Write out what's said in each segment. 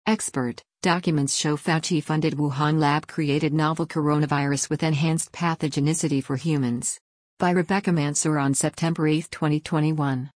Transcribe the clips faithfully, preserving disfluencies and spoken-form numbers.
Expert documents show Fauci-funded Wuhan lab created novel coronavirus with enhanced pathogenicity for humans. By Rebecca Mansour on September eighth, twenty twenty-one.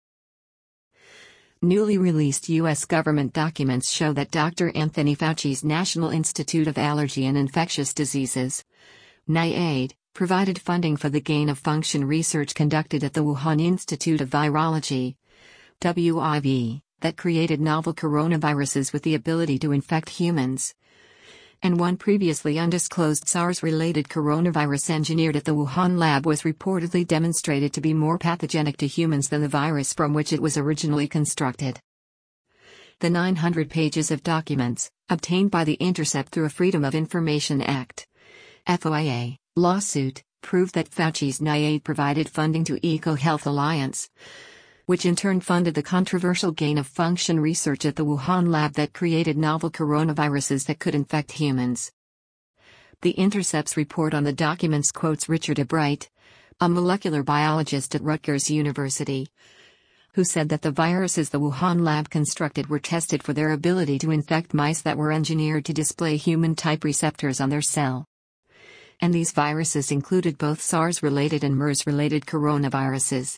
Newly released U S government documents show that Doctor Anthony Fauci's National Institute of Allergy and Infectious Diseases, NIAID, provided funding for the gain-of-function research conducted at the Wuhan Institute of Virology, W I V, that created novel coronaviruses with the ability to infect humans. And one previously undisclosed SARS-related coronavirus engineered at the Wuhan lab was reportedly demonstrated to be more pathogenic to humans than the virus from which it was originally constructed. The nine hundred pages of documents, obtained by The Intercept through a Freedom of Information Act (F O I A) lawsuit, prove that Fauci's NIAID provided funding to EcoHealth Alliance, which in turn funded the controversial gain-of-function research at the Wuhan lab that created novel coronaviruses that could infect humans. The Intercept's report on the documents quotes Richard A. Bright, a molecular biologist at Rutgers University, who said that the viruses the Wuhan lab constructed were tested for their ability to infect mice that were engineered to display human-type receptors on their cell. And these viruses included both SARS-related and MERS-related coronaviruses.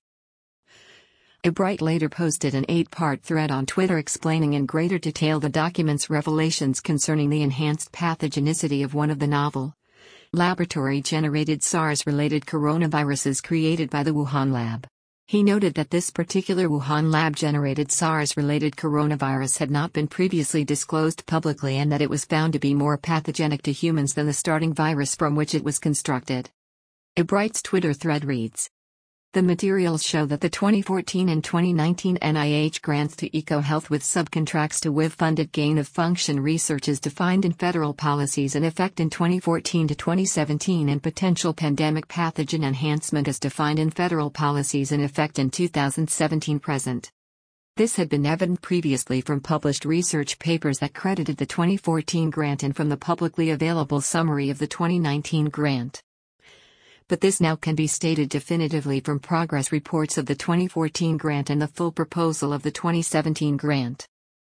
Bright later posted an eight-part thread on Twitter explaining in greater detail the document's revelations concerning the enhanced pathogenicity of one of the novel, laboratory-generated SARS-related coronaviruses created by the Wuhan lab. He noted that this particular Wuhan lab-generated SARS-related coronavirus had not been previously disclosed publicly and that it was found to be more pathogenic to humans than the starting virus from which it was constructed. Bright's Twitter thread reads, "The materials show that the twenty fourteen and twenty nineteen N I H grants to EcoHealth with subcontracts to W I V-funded gain-of-function research is defined in federal policies in effect in twenty fourteen to twenty seventeen and potential pandemic pathogen enhancement is defined in federal policies in effect in two thousand seventeen present. This had been evident previously from published research papers that credited the twenty fourteen grant and from the publicly available summary of the twenty nineteen grant. But this now can be stated definitively from progress reports of the twenty fourteen grant and the full proposal of the twenty seventeen grant.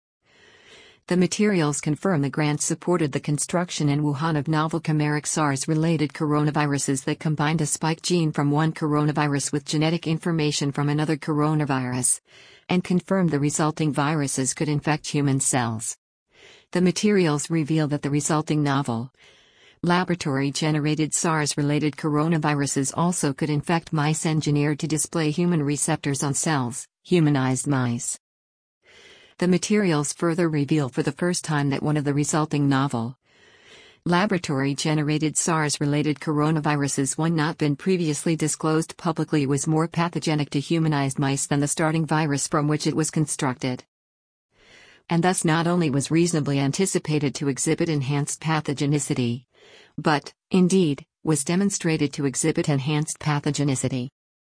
The materials confirm the grant supported the construction in Wuhan of novel chimeric SARS-related coronaviruses that combined a spike gene from one coronavirus with genetic information from another coronavirus, and confirmed the resulting viruses could infect human cells. The materials reveal that the resulting novel, laboratory-generated SARS-related coronaviruses also could infect mice engineered to display human receptors on cells, humanized mice. The materials further reveal for the first time that one of the resulting novel, laboratory-generated SARS-related coronaviruses one not been previously disclosed publicly was more pathogenic to humanized mice than the starting virus from which it was constructed. And thus not only was reasonably anticipated to exhibit enhanced pathogenicity, but, indeed, was demonstrated to exhibit enhanced pathogenicity.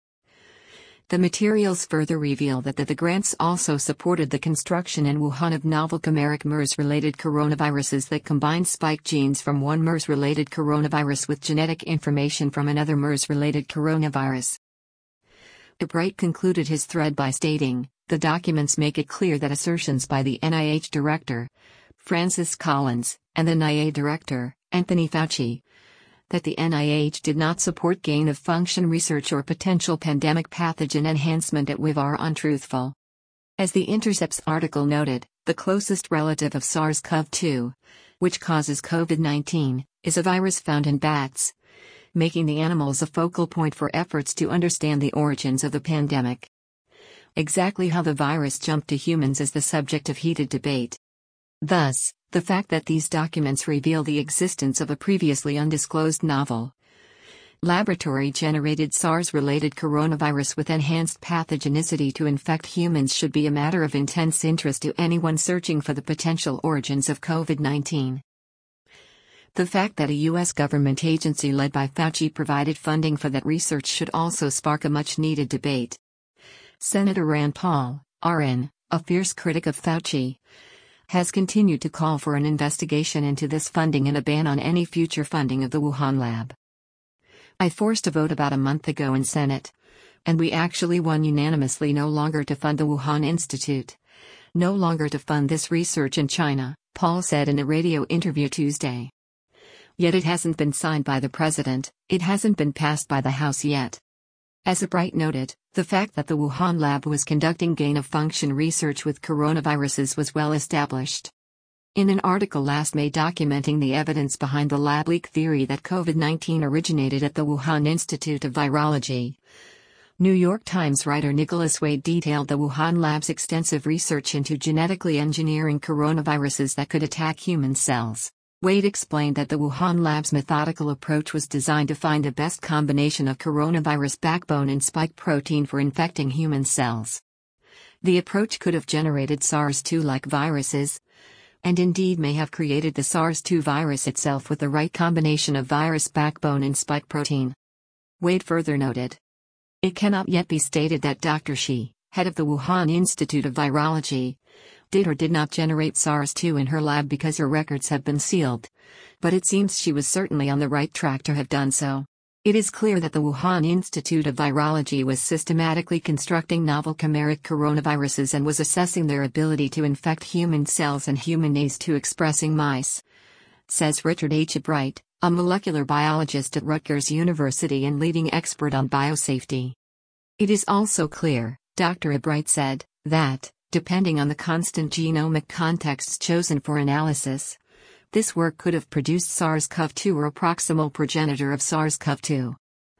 The materials further reveal that the, the grants also supported the construction in Wuhan of novel chimeric MERS-related coronaviruses that combined spike genes from one MERS-related coronavirus with genetic information from another MERS-related coronavirus. Bright concluded his thread by stating, "The documents make it clear that assertions by the N I H director, Francis Collins, and the NIAID director, Anthony Fauci, that the N I H did not support gain-of-function research or potential pandemic pathogen enhancement at W I V are untruthful." As The Intercept's article noted, the closest relative of SARS-C o V two, which causes COVID nineteen, is a virus found in bats, making the animals a focal point for efforts to understand the origins of the pandemic. Exactly how the virus jumped to humans is the subject of heated debate. Thus, the fact that these documents reveal the existence of a previously undisclosed novel, laboratory-generated SARS-related coronavirus with enhanced pathogenicity to infect humans should be a matter of intense interest to anyone searching for the potential origins of COVID nineteen. The fact that a U S government agency led by Fauci provided funding for that research should also spark a much-needed debate. Senator Rand Paul, R N, a fierce critic of Fauci, has continued to call for an investigation into this funding and a ban on any future funding of the Wuhan lab. "I forced a vote about a month ago in Senate, and we actually won unanimously no longer to fund the Wuhan Institute," no longer to fund this research in China, Paul said in a radio interview Tuesday. Yet it hasn't been signed by the president, it hasn't been passed by the House yet. As Bright noted, the fact that the Wuhan lab was conducting gain-of-function research with coronaviruses was well established. In an article last May documenting the evidence behind the lab leak theory that COVID nineteen originated at the Wuhan Institute of Virology, New York Times writer Nicholas Wade detailed the Wuhan lab's extensive research into genetically engineering coronaviruses that could attack human cells. Wade explained that the Wuhan lab's methodical approach was designed to find the best combination of coronavirus backbone and spike protein for infecting human cells. The approach could have generated SARS two-like viruses, and indeed may have created the SARS two virus itself with the right combination of virus backbone and spike protein. Wade further noted, "It cannot yet be stated that Doctor Shi, head of the Wuhan Institute of Virology, did or did not generate SARS two in her lab because her records have been sealed, but it seems she was certainly on the right track to have done so. It is clear that the Wuhan Institute of Virology was systematically constructing novel chimeric coronaviruses and was assessing their ability to infect human cells and human A C E two expressing mice," says Richard H. Bright, a molecular biologist at Rutgers University and leading expert on biosafety. "It is also clear," Doctor Bright said, "that, depending on the constant genomic contexts chosen for analysis, this work could have produced SARS-C o V two or a proximal progenitor of SARS-C o V two.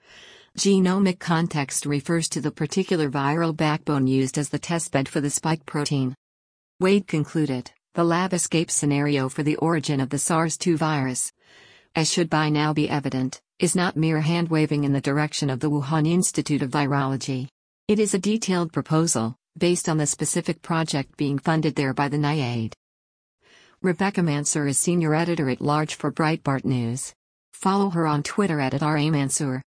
Genomic context refers to the particular viral backbone used as the testbed for the spike protein." Wade concluded, "The lab escape scenario for the origin of the SARS two virus, as should by now be evident, is not mere hand-waving in the direction of the Wuhan Institute of Virology. It is a detailed proposal, based on the specific project being funded there by the NIAID." Rebecca Mansour is senior editor-at-large for Breitbart News. Follow her on Twitter at R A Mansour.